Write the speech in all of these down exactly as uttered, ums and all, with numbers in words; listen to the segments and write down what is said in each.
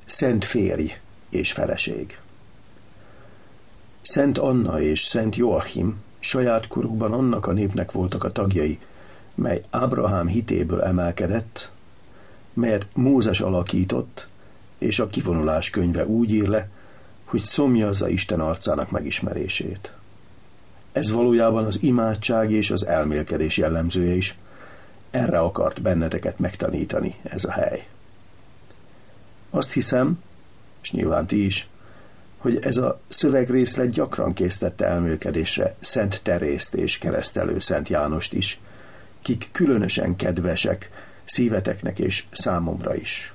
szent férj és feleség. Szent Anna és Szent Joachim saját korukban annak a népnek voltak a tagjai, mely Ábrahám hitéből emelkedett, melyet Mózes alakított, és a kivonulás könyve úgy ír le, hogy szomjazza Isten arcának megismerését. Ez valójában az imádság és az elmélkedés jellemzője is. Erre akart benneteket megtanítani ez a hely. Azt hiszem, és nyilván ti is, hogy ez a szövegrészlet gyakran késztette elmélkedésre Szent Terészt és keresztelő Szent Jánost is, kik különösen kedvesek szíveteknek és számomra is.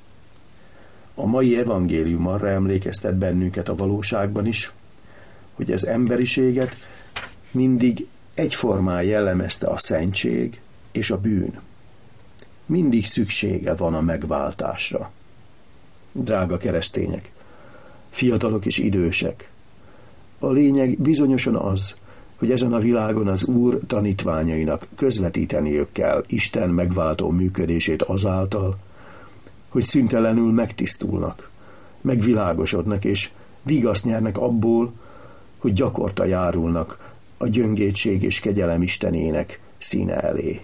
A mai evangélium arra emlékeztet bennünket a valóságban is, hogy az emberiséget mindig egyformán jellemezte a szentség és a bűn. Mindig szüksége van a megváltásra. Drága keresztények, fiatalok és idősek, a lényeg bizonyosan az, hogy ezen a világon az Úr tanítványainak közvetíteniük kell Isten megváltó működését azáltal, hogy szüntelenül megtisztulnak, megvilágosodnak és vigaszt nyernek abból, hogy gyakorta járulnak a gyöngétség és kegyelem Istenének színe elé.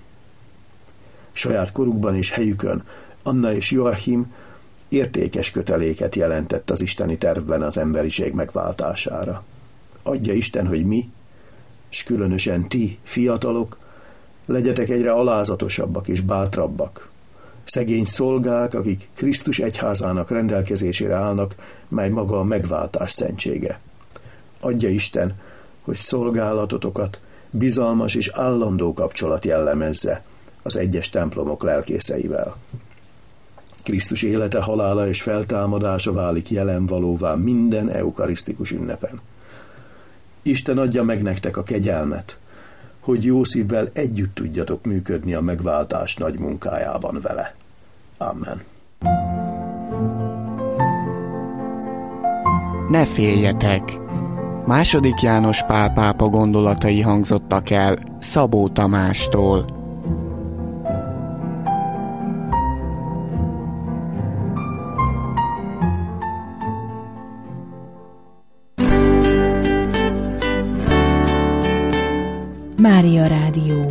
Saját korukban és helyükön Anna és Joachim értékes köteléket jelentett az isteni tervben az emberiség megváltására. Adja Isten, hogy mi, és különösen ti, fiatalok, legyetek egyre alázatosabbak és bátrabbak, szegény szolgák, akik Krisztus egyházának rendelkezésére állnak, mely maga a megváltás szentsége. Adja Isten, hogy szolgálatotokat bizalmas és állandó kapcsolat jellemezze az egyes templomok lelkészeivel. Krisztus élete, halála és feltámadása válik jelen valóvá minden eukarisztikus ünnepen. Isten adja meg nektek a kegyelmet, hogy jó szívvel együtt tudjatok működni a megváltás nagy munkájában vele. Amen. Ne féljetek! Második János Pál pápa gondolatai hangzottak el Szabó Tamástól. Mária Rádió.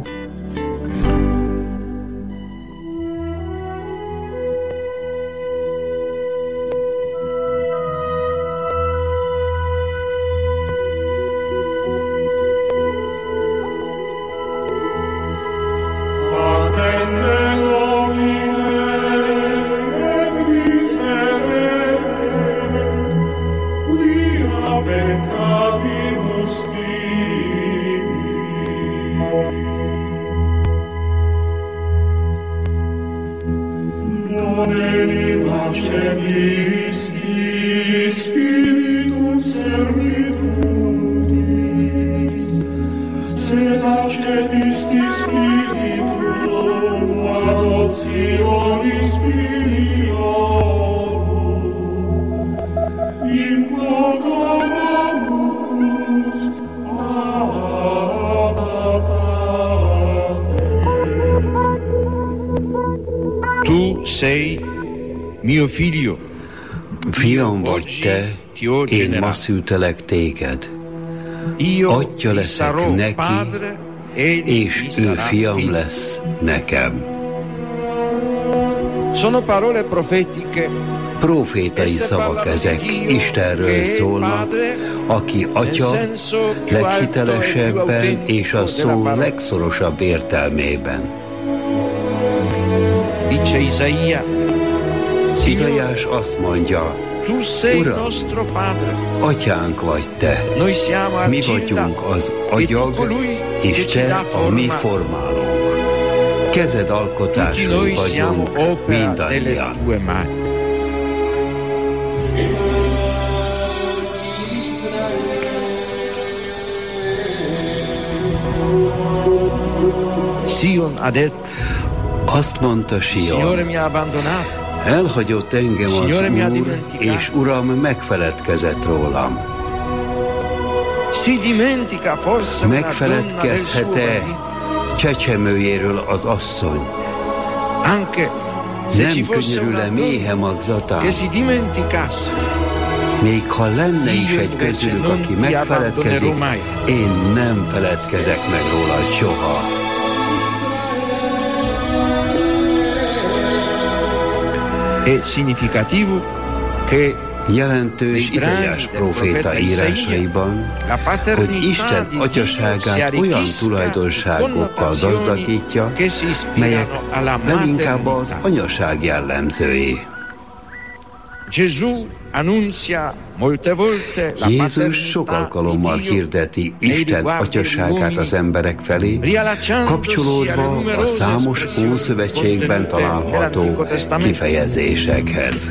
Tu sei mio figlio. Fiam vagy te, én ma szültelek téged. Atya leszek neki, és ő fiam lesz nekem. Sono parole profetiche. Profétai szavak ezek, Istenről szólnak, aki atya leghitelesebben és a szó legszorosabb értelmében. Dice Isaia. Izaiás azt mondja, Uram, atyánk vagy te, mi vagyunk az agyag, és te a mi formálónk. Kezed alkotásai vagyunk mindannyian. Sion ha detto, azt mondta Sion, elhagyott engem az Úr, és Uram megfeledkezett rólam. Megfeledkezhet-e csecsemőjéről az asszony, Nem könyörül-e méhe magzatán? Che si dimenticasse. Még ha lenne is egy közülük, aki megfeledkezik, én nem feledkezek meg róla soha. È significativo che jelentős Izaiás próféta írásaiban, hogy Isten atyaságát olyan tulajdonságokkal gazdagítja, melyek leginkább az anyaság jellemzői. Jézus sok alkalommal hirdeti Isten atyaságát az emberek felé, kapcsolódva a számos Ószövetségben található kifejezésekhez.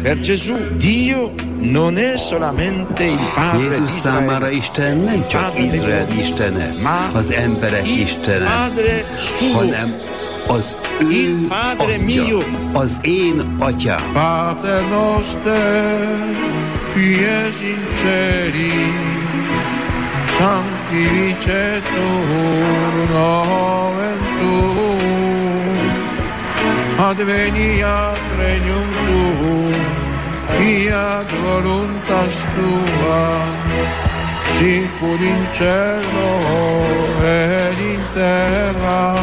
Jézus számára Isten nem csak Izrael istene, az emberek istene, hanem az ő atya, az én atyám. Pater noster, qui es in celi, sanctificetur nomen tuum, adveniat regnum tuum, fiat voluntas tua, sicur in cielo et in terra.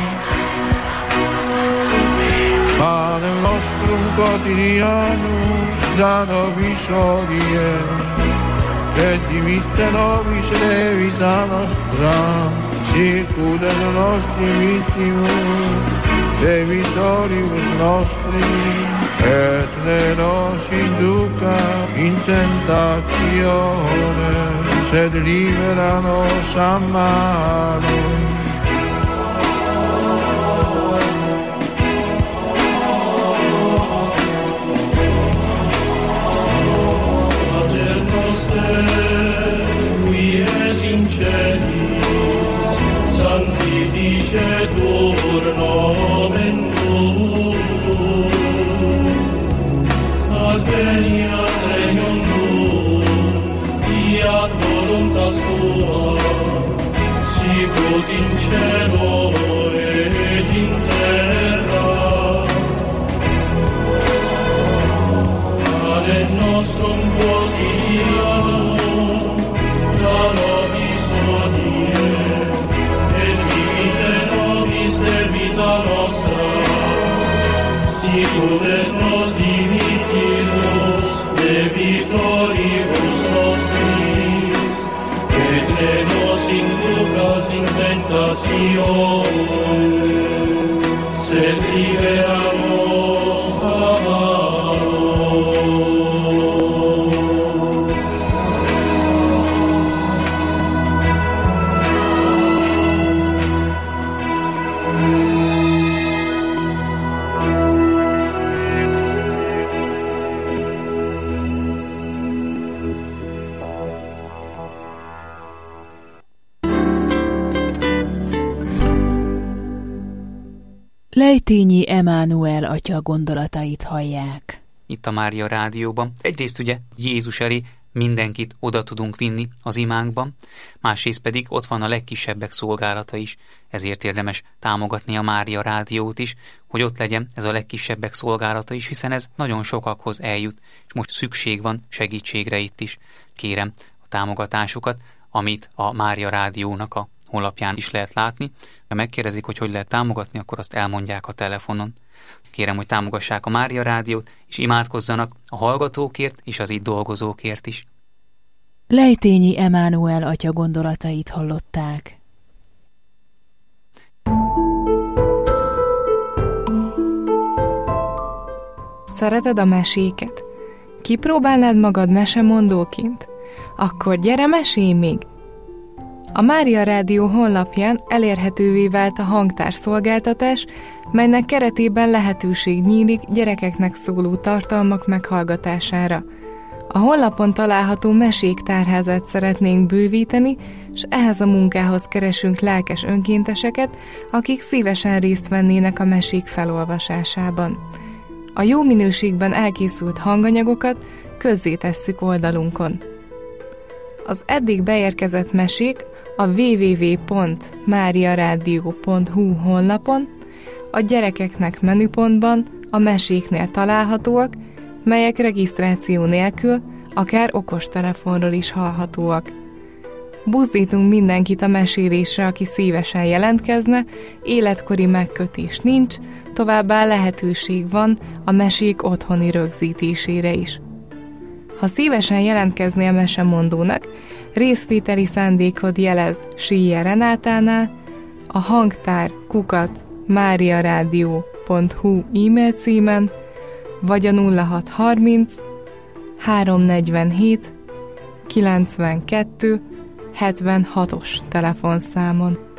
Panem nostrum quotidianum da nobis hodie, et dimitte nobis debita nostra, sicut et nostri vittimus debitoribus nostri, et ne nos induca in tentatione, sed libera nos a malo. Qui es in celis, sanctificetur nomen tuum, adveniat regnum tuum, fiat voluntas tua, sicut in cielo et in terra. Panem nostrum quotidianum da nobis hodie, et dimitte nobis debita nostra, sicut et nos dimittimus debitoribus nostris, et ne nos inducas in tentatione, sed libera nos a malo. Lejtényi Emánuel atya gondolatait hallják. Itt a Mária Rádióban. Egyrészt ugye Jézus elé mindenkit oda tudunk vinni az imánkban, másrészt pedig ott van a legkisebbek szolgálata is, ezért érdemes támogatni a Mária Rádiót is, hogy ott legyen ez a legkisebbek szolgálata is, hiszen ez nagyon sokakhoz eljut, és most szükség van segítségre itt is. Kérem a támogatásukat, amit a Mária Rádiónak a honlapján is lehet látni. Ha megkérdezik, hogy hogy lehet támogatni, akkor azt elmondják a telefonon. Kérem, hogy támogassák a Mária Rádiót, és imádkozzanak a hallgatókért és az itt dolgozókért is. Lejtényi Emánuel atya gondolatait hallották. Szereted a meséket? Kipróbálnád magad mesemondóként? Akkor gyere, mesélj még! A Mária Rádió honlapján elérhetővé vált a hangtárszolgáltatás, melynek keretében lehetőség nyílik gyerekeknek szóló tartalmak meghallgatására. A honlapon található mesék tárházát szeretnénk bővíteni, és ehhez a munkához keresünk lelkes önkénteseket, akik szívesen részt vennének a mesék felolvasásában. A jó minőségben elkészült hanganyagokat közzétesszük oldalunkon. Az eddig beérkezett mesék a double-u double-u double-u pont mária rádió pont hu honlapon, a gyerekeknek menüpontban, a meséknél találhatóak, melyek regisztráció nélkül, akár okostelefonról is hallhatóak. Buzdítunk mindenkit a mesélésre, aki szívesen jelentkezne, életkori megkötés nincs, továbbá lehetőség van a mesék otthoni rögzítésére is. Ha szívesen jelentkeznél mesemondónak, részvételi szándékod jelezd Síje Renátánál, a hangtár kukac máriarádió pont hu e-mail címen, vagy a nulla hat harminc háromszáznegyvenhét kilencvenkettő hetvenhatos telefonszámon.